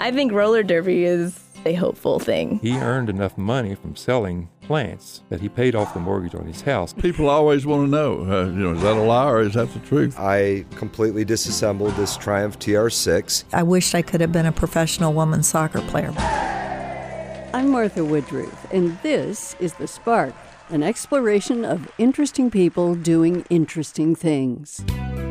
I think roller derby is a hopeful thing. He earned enough money from selling plants that he paid off the mortgage on his house. People always want to know, is that a lie or is that the truth? I completely disassembled this Triumph TR6. I wished I could have been a professional women's soccer player. I'm Martha Woodruff, and this is The Spark, an exploration of interesting people doing interesting things.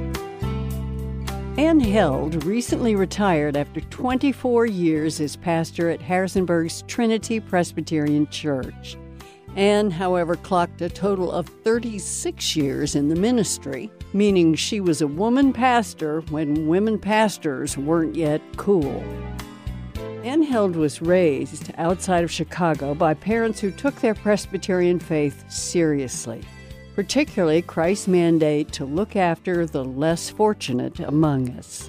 Ann Held recently retired after 24 years as pastor at Harrisonburg's Trinity Presbyterian Church. Ann, however, clocked a total of 36 years in the ministry, meaning she was a woman pastor when women pastors weren't yet cool. Ann Held was raised outside of Chicago by parents who took their Presbyterian faith seriously, particularly Christ's mandate to look after the less fortunate among us.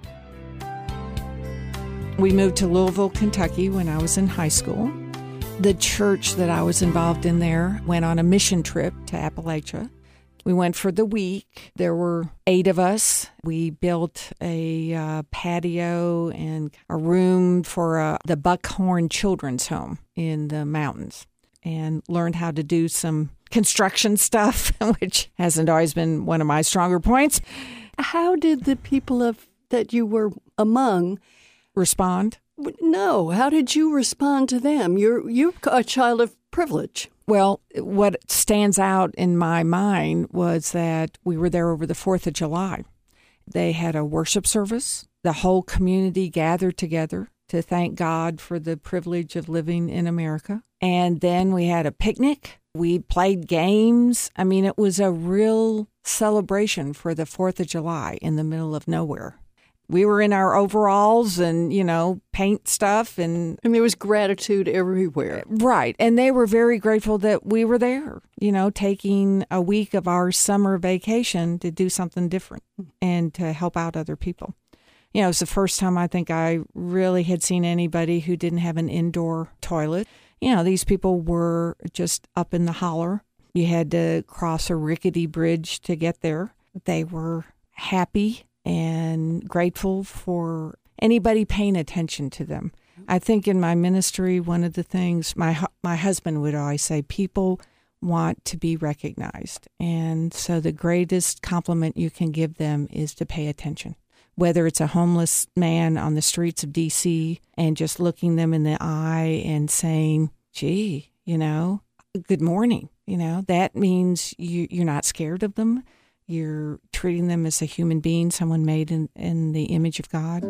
We moved to Louisville, Kentucky when I was in high school. The church that I was involved in there went on a mission trip to Appalachia. We went for the week. There were 8 of us. We built a patio and a room for the Buckhorn Children's Home in the mountains, and learned how to do some construction stuff, which hasn't always been one of my stronger points. How did the people that you were among respond? No, how did you respond to them? You're a child of privilege. Well, what stands out in my mind was that we were there over the 4th of July. They had a worship service. The whole community gathered together to thank God for the privilege of living in America. And then we had a picnic. We played games. I mean, it was a real celebration for the 4th of July in the middle of nowhere. We were in our overalls and, paint stuff. And there was gratitude everywhere. Right. And they were very grateful that we were there, taking a week of our summer vacation to do something different and to help out other people. It was the first time I think I really had seen anybody who didn't have an indoor toilet. These people were just up in the holler. You had to cross a rickety bridge to get there. They were happy and grateful for anybody paying attention to them. I think in my ministry, one of the things my husband would always say, people want to be recognized. And so the greatest compliment you can give them is to pay attention. Whether it's a homeless man on the streets of D.C. and just looking them in the eye and saying, gee, good morning. That means you're not scared of them. You're treating them as a human being, someone made in the image of God.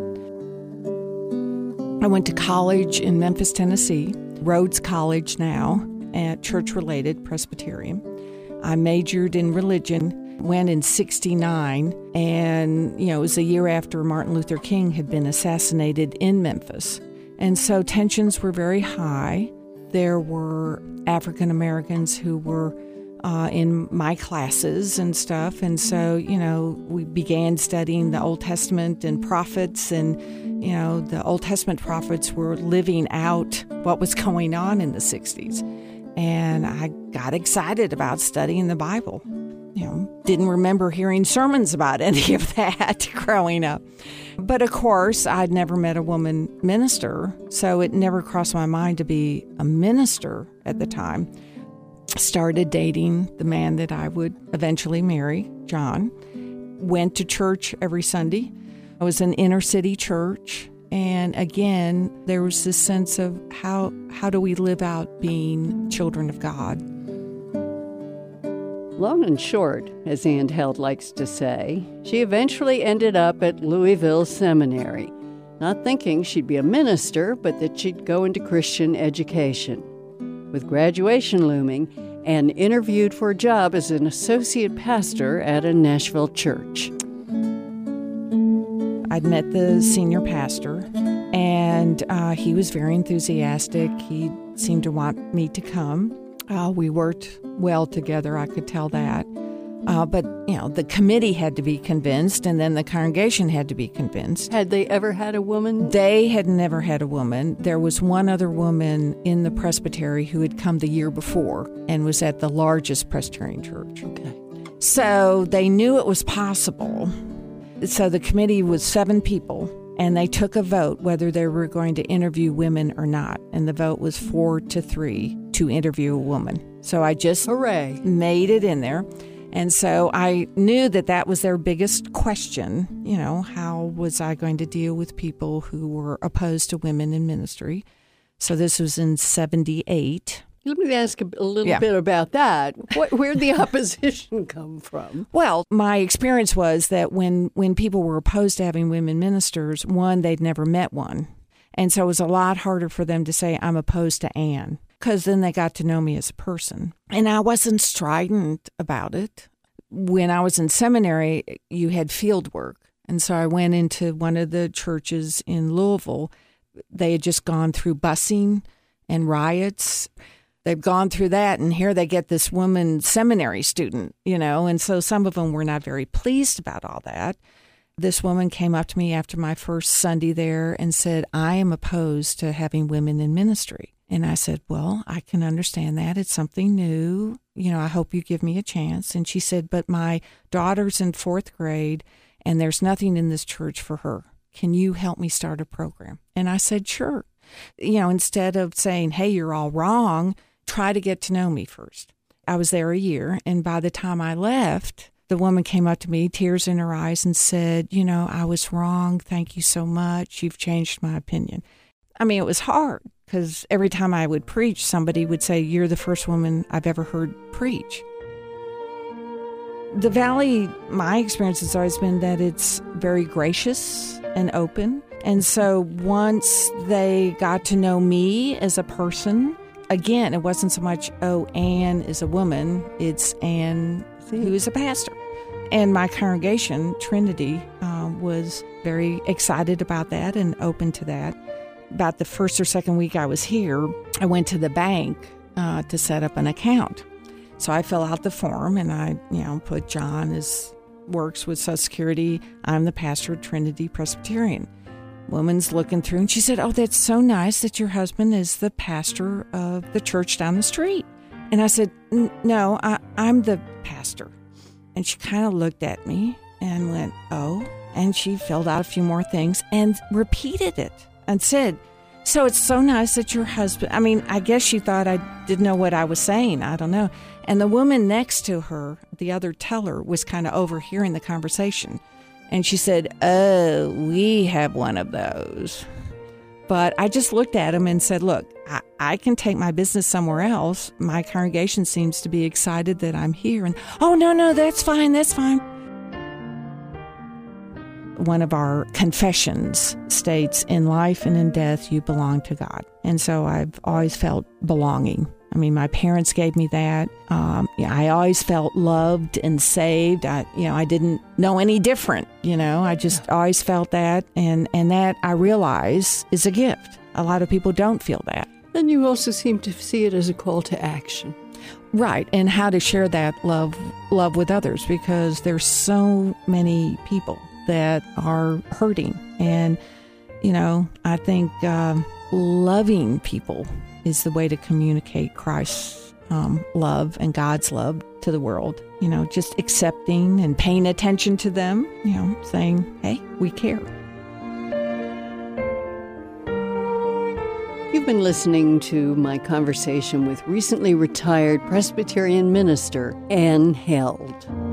I went to college in Memphis, Tennessee, Rhodes College now, at church-related Presbyterian. I majored in religion, went in 1969, and, it was a year after Martin Luther King had been assassinated in Memphis. And so tensions were very high. There were African Americans who were in my classes and stuff. And so, we began studying the Old Testament and prophets, and, the Old Testament prophets were living out what was going on in the 60s. And I got excited about studying the Bible. Didn't remember hearing sermons about any of that growing up. But of course, I'd never met a woman minister, so it never crossed my mind to be a minister at the time. Started dating the man that I would eventually marry, John. Went to church every Sunday. I was an inner city church. And again, there was this sense of how do we live out being children of God? Long and short, as Ann Held likes to say, she eventually ended up at Louisville Seminary, not thinking she'd be a minister, but that she'd go into Christian education. With graduation looming, Ann interviewed for a job as an associate pastor at a Nashville church. I'd met the senior pastor, and he was very enthusiastic. He seemed to want me to come. We worked well together, I could tell that. But, the committee had to be convinced, and then the congregation had to be convinced. Had they ever had a woman? They had never had a woman. There was one other woman in the presbytery who had come the year before and was at the largest Presbyterian church. Okay. So they knew it was possible. So the committee was 7 people, And they took a vote whether they were going to interview women or not. And the vote was 4-3 to interview a woman. So I just Hooray. made it in there. And so I knew that that was their biggest question. You know, how was I going to deal with people who were opposed to women in ministry? So this was in 1978. Let me ask a little bit about that. Where'd the opposition come from? Well, my experience was that when people were opposed to having women ministers, one, they'd never met one. And so it was a lot harder for them to say, I'm opposed to Ann, because then they got to know me as a person. And I wasn't strident about it. When I was in seminary, you had field work. And so I went into one of the churches in Louisville. They had just gone through busing and riots. They've gone through that, and here they get this woman seminary student, you know, and so some of them were not very pleased about all that. This woman came up to me after my first Sunday there and said, I am opposed to having women in ministry. And I said, well, I can understand that. It's something new. You know, I hope you give me a chance. And she said, but my daughter's in 4th grade, and there's nothing in this church for her. Can you help me start a program? And I said, sure. You know, instead of saying, hey, you're all wrong, try to get to know me first. I was there a year, and by the time I left, the woman came up to me, tears in her eyes, and said, you know, I was wrong. Thank you so much. You've changed my opinion. I mean, it was hard because every time I would preach, somebody would say, you're the first woman I've ever heard preach. The Valley, my experience has always been that it's very gracious and open. And so once they got to know me as a person, again, it wasn't so much, oh, Ann is a woman, it's Ann who is a pastor. And my congregation, Trinity, was very excited about that and open to that. About the first or second week I was here, I went to the bank to set up an account. So I fill out the form, and I, put John works with Social Security. I'm the pastor at Trinity Presbyterian. Woman's looking through, and she said, oh, that's so nice that your husband is the pastor of the church down the street. And I said, no, I'm the pastor. And she kind of looked at me and went, oh, and she filled out a few more things and repeated it and said, so it's so nice that your husband, I guess she thought I didn't know what I was saying. I don't know. And the woman next to her, the other teller, was kind of overhearing the conversation. And she said, oh, we have one of those. But I just looked at him and said, look, I can take my business somewhere else. My congregation seems to be excited that I'm here. And, oh, no, that's fine. One of our confessions states, in life and in death, you belong to God. And so I've always felt belonging. My parents gave me that. I always felt loved and saved. I didn't know any different. I just always felt that. And that I realize is a gift. A lot of people don't feel that. And you also seem to see it as a call to action. Right. And how to share that love with others, because there's so many people that are hurting. And, I think loving people is the way to communicate Christ's love and God's love to the world. Just accepting and paying attention to them, saying, hey, we care. You've been listening to my conversation with recently retired Presbyterian minister Ann Held.